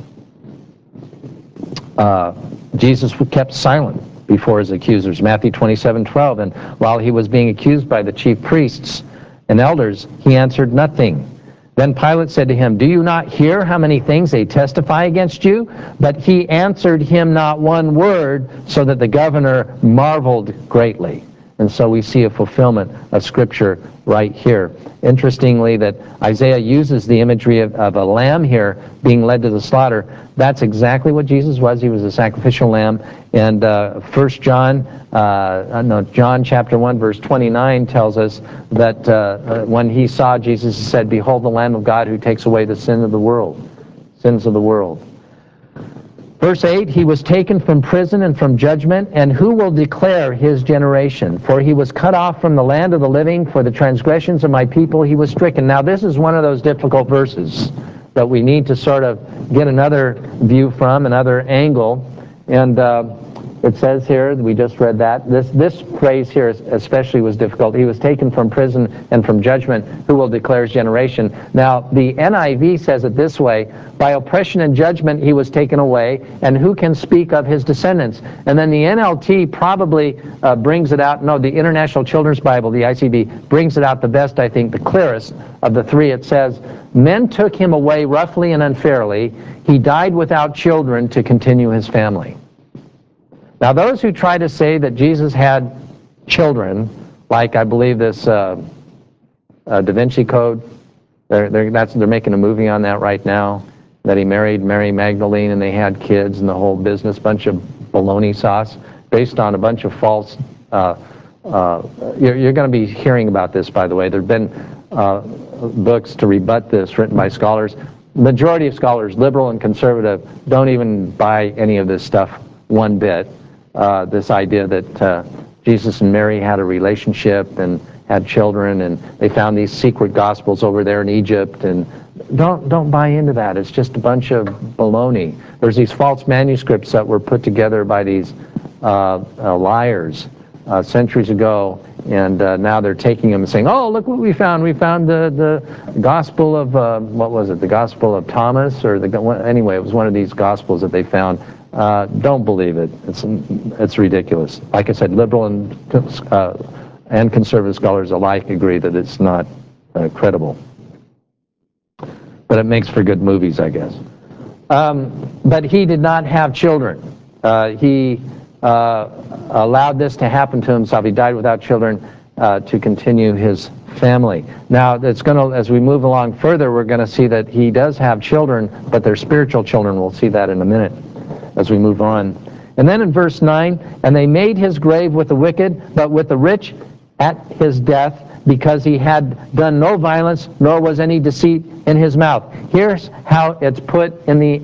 Jesus kept silent before his accusers. Matthew 27:12. And while he was being accused by the chief priests and elders, he answered nothing. Then Pilate said to him, "Do you not hear how many things they testify against you?" But he answered him not one word, so that the governor marveled greatly. And so we see a fulfillment of Scripture right here. Interestingly, that Isaiah uses the imagery of a lamb here being led to the slaughter. That's exactly what Jesus was. He was a sacrificial lamb. And John chapter 1, verse 29 tells us that when he saw Jesus, he said, "Behold the Lamb of God who takes away the sins of the world." Verse 8, he was taken from prison and from judgment, and who will declare his generation? For he was cut off from the land of the living, for the transgressions of my people he was stricken. Now this is one of those difficult verses that we need to sort of get another view from, another angle. And it says here, we just read that, this phrase here especially was difficult. He was taken from prison and from judgment, who will declare his generation? Now, the NIV says it this way: by oppression and judgment he was taken away, and who can speak of his descendants? And then the NLT probably brings it out, no, the International Children's Bible, the ICB, brings it out the best, I think, the clearest of the three. It says, men took him away roughly and unfairly. He died without children to continue his family. Now, those who try to say that Jesus had children, like I believe this Da Vinci Code, they're making a movie on that right now, that he married Mary Magdalene and they had kids and the whole business, bunch of baloney sauce, based on a bunch of false... you're going to be hearing about this, by the way. There have been books to rebut this written by scholars. Majority of scholars, liberal and conservative, don't even buy any of this stuff one bit. This idea that Jesus and Mary had a relationship and had children, and they found these secret gospels over there in Egypt, and don't buy into that. It's just a bunch of baloney. There's these false manuscripts that were put together by these liars centuries ago, and now they're taking them and saying, "Oh, look what we found! We found the Gospel of what was it? The Gospel of Thomas, or anyway, it was one of these Gospels that they found." Don't believe it. It's ridiculous. Like I said, liberal and conservative scholars alike agree that it's not credible. But it makes for good movies, I guess. But he did not have children. He allowed this to happen to himself. He died without children to continue his family. Now, as we move along further, we're going to see that he does have children, but they're spiritual children. We'll see that in a minute as we move on. And then in verse 9, and they made his grave with the wicked, but with the rich at his death, because he had done no violence, nor was any deceit in his mouth. Here's how it's put in the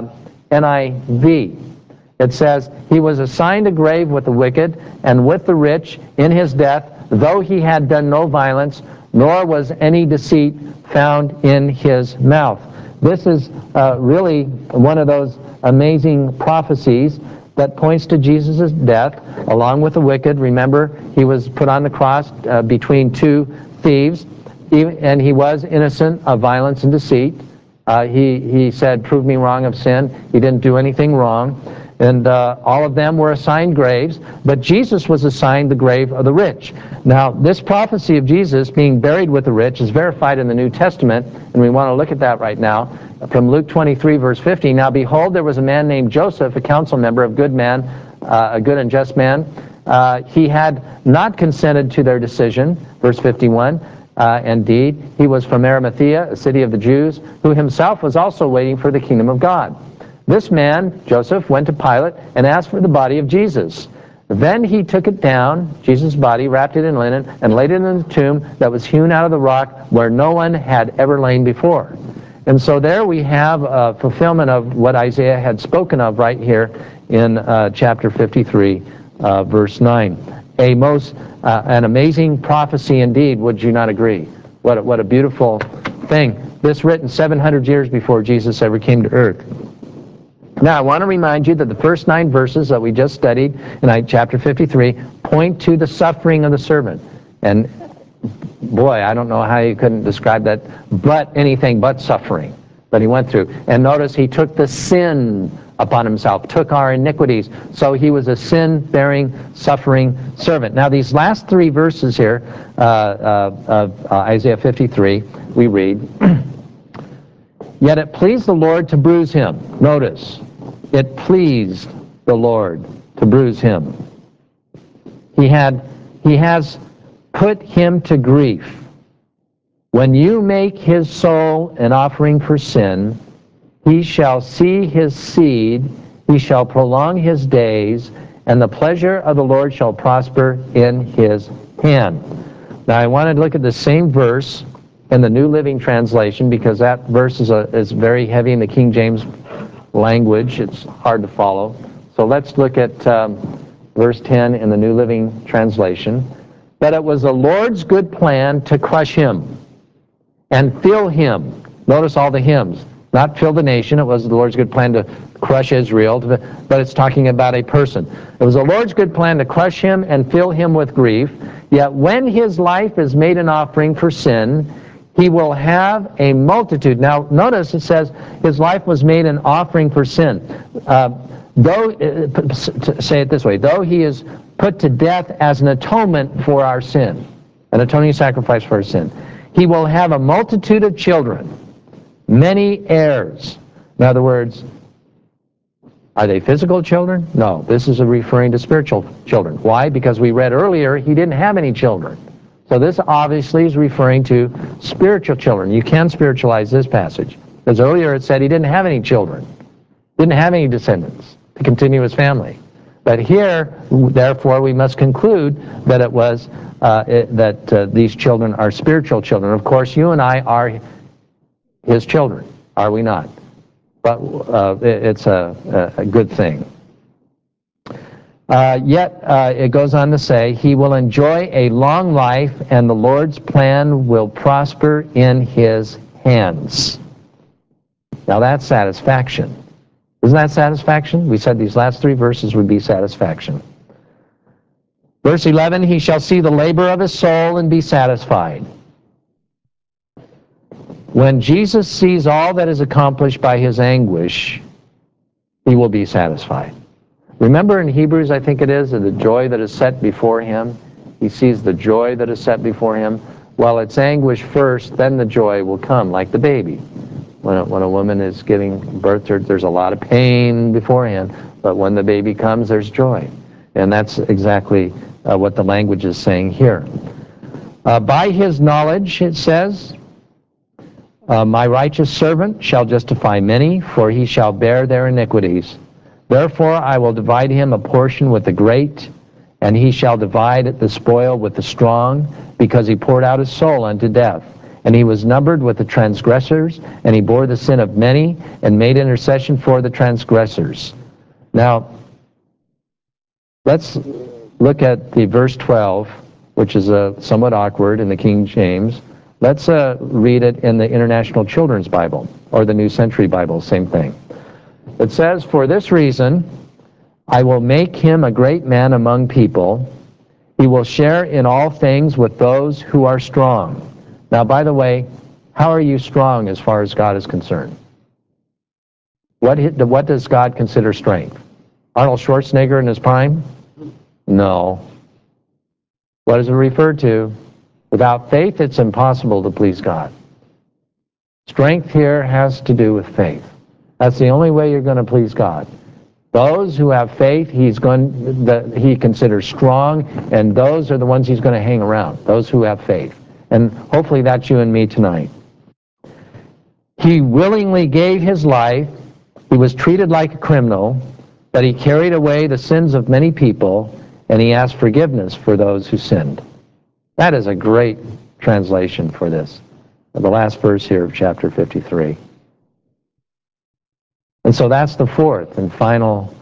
NIV. It says, he was assigned a grave with the wicked and with the rich in his death, though he had done no violence, nor was any deceit found in his mouth. This is really one of those amazing prophecies that points to Jesus' death, along with the wicked. Remember, he was put on the cross between two thieves, and he was innocent of violence and deceit. He said, "Prove me wrong of sin." He didn't do anything wrong. And all of them were assigned graves, but Jesus was assigned the grave of the rich. Now, this prophecy of Jesus being buried with the rich is verified in the New Testament, and we want to look at that right now. From Luke 23, verse 50, now behold, there was a man named Joseph, a council member, a good man, a good and just man. He had not consented to their decision, verse 51. Indeed, he was from Arimathea, a city of the Jews, who himself was also waiting for the kingdom of God. This man, Joseph, went to Pilate and asked for the body of Jesus. Then he took it down, Jesus' body, wrapped it in linen, and laid it in the tomb that was hewn out of the rock where no one had ever lain before. And so there we have a fulfillment of what Isaiah had spoken of right here in chapter 53, verse 9. An amazing prophecy indeed, would you not agree? What a beautiful thing. This written 700 years before Jesus ever came to earth. Now, I want to remind you that the first 9 verses that we just studied in chapter 53 point to the suffering of the servant. And boy, I don't know how you couldn't describe that, but anything but suffering that he went through. And notice he took the sin upon himself, took our iniquities. So he was a sin-bearing, suffering servant. Now, these last 3 verses here of Isaiah 53, we read, Yet it pleased the Lord to bruise him. Notice, it pleased the Lord to bruise him. He has put him to grief. When you make his soul an offering for sin, he shall see his seed, he shall prolong his days, and the pleasure of the Lord shall prosper in his hand. Now I want to look at the same verse in the New Living Translation, because that verse is very heavy in the King James language. It's hard to follow. So let's look at verse 10 in the New Living Translation. That it was the Lord's good plan to crush him and fill him. Notice all the hymns. Not fill the nation. It was the Lord's good plan to crush Israel, but it's talking about a person. It was the Lord's good plan to crush him and fill him with grief. Yet when his life is made an offering for sin, he will have a multitude. Now, notice it says his life was made an offering for sin. Say it this way, though he is put to death as an atonement for our sin, an atoning sacrifice for our sin, he will have a multitude of children, many heirs. In other words, are they physical children? No, this is referring to spiritual children. Why? Because we read earlier he didn't have any children. So this obviously is referring to spiritual children. You can spiritualize this passage, because earlier it said he didn't have any children, didn't have any descendants to continue his family. But here, therefore, we must conclude that it was these children are spiritual children. Of course, you and I are his children, are we not? But it's a good thing. Yet it goes on to say, he will enjoy a long life, and the Lord's plan will prosper in his hands. Now that's satisfaction. Isn't that satisfaction? We said these last 3 verses would be satisfaction. Verse 11, he shall see the labor of his soul and be satisfied. When Jesus sees all that is accomplished by his anguish, he will be satisfied. Remember in Hebrews, I think it is, that the joy that is set before him, he sees the joy that is set before him. Well, it's anguish first, then the joy will come, like the baby. When a woman is giving birth, there's a lot of pain beforehand, but when the baby comes, there's joy. And that's exactly what the language is saying here. By his knowledge, it says, my righteous servant shall justify many, for he shall bear their iniquities. Therefore I will divide him a portion with the great, and he shall divide the spoil with the strong, because he poured out his soul unto death. And he was numbered with the transgressors, and he bore the sin of many, and made intercession for the transgressors. Now, let's look at the verse 12, which is somewhat awkward in the King James. Let's read it in the International Children's Bible, or the New Century Bible, same thing. It says, for this reason, I will make him a great man among people. He will share in all things with those who are strong. Now, by the way, how are you strong as far as God is concerned? What does God consider strength? Arnold Schwarzenegger in his prime? No. What does it refer to? Without faith, it's impossible to please God. Strength here has to do with faith. That's the only way you're going to please God. Those who have faith, he considers strong, and those are the ones he's going to hang around, those who have faith. And hopefully that's you and me tonight. He willingly gave his life. He was treated like a criminal, but he carried away the sins of many people, and he asked forgiveness for those who sinned. That is a great translation for this. The last verse here of chapter 53. And so that's the fourth and final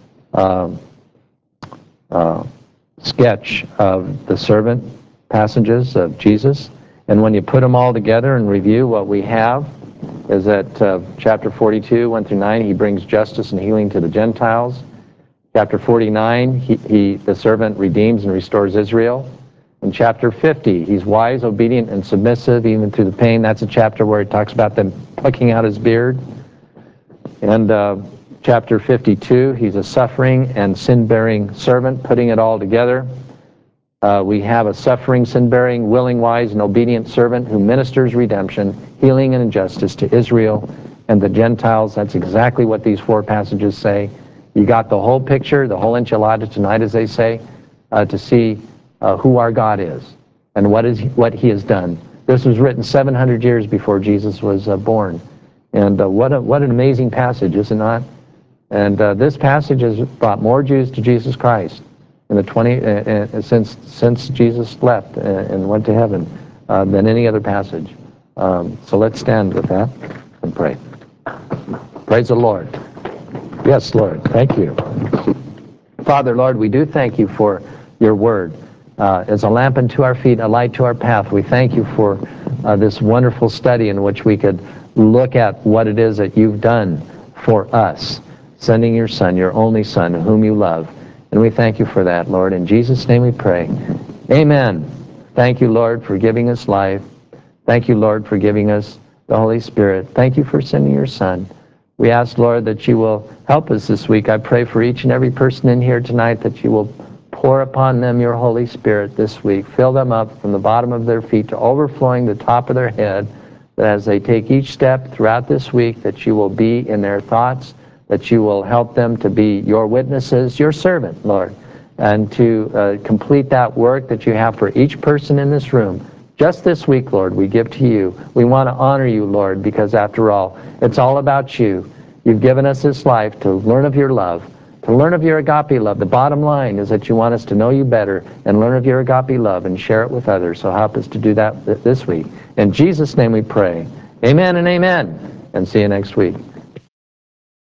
sketch of the servant passages of Jesus. And when you put them all together and review, what we have is that chapter 42, 1 through 9, he brings justice and healing to the Gentiles. Chapter 49, the servant redeems and restores Israel. In chapter 50, he's wise, obedient, and submissive even through the pain. That's a chapter where he talks about them plucking out his beard. And chapter 52, he's a suffering and sin-bearing servant, putting it all together. We have a suffering, sin-bearing, willing, wise, and obedient servant who ministers redemption, healing, and justice to Israel and the Gentiles. That's exactly what these four passages say. You got the whole picture, the whole enchilada tonight, as they say, to see who our God is and what he has done. This was written 700 years before Jesus was born. And what an amazing passage, is it not? And this passage has brought more Jews to Jesus Christ in the since Jesus left and went to heaven than any other passage. So let's stand with that and pray. Praise the Lord. Yes, Lord. Thank you. Father, Lord, we do thank you for your word. As a lamp unto our feet, a light to our path. We thank you for this wonderful study in which we could look at what it is that you've done for us, sending your Son, your only Son, whom you love. And we thank you for that, Lord. In Jesus' name we pray. Amen. Thank you, Lord, for giving us life. Thank you, Lord, for giving us the Holy Spirit. Thank you for sending your Son. We ask, Lord, that you will help us this week. I pray for each and every person in here tonight that you will pour upon them your Holy Spirit this week. Fill them up from the bottom of their feet to overflowing the top of their head, that as they take each step throughout this week, that you will be in their thoughts, that you will help them to be your witnesses, your servant, Lord, and to complete that work that you have for each person in this room. Just this week, Lord, we give to you. We want to honor you, Lord, because after all, it's all about you. You've given us this life to learn of your love, to learn of your agape love. The bottom line is that you want us to know you better and learn of your agape love and share it with others. So help us to do that this week. In Jesus' name we pray. Amen and amen. And see you next week.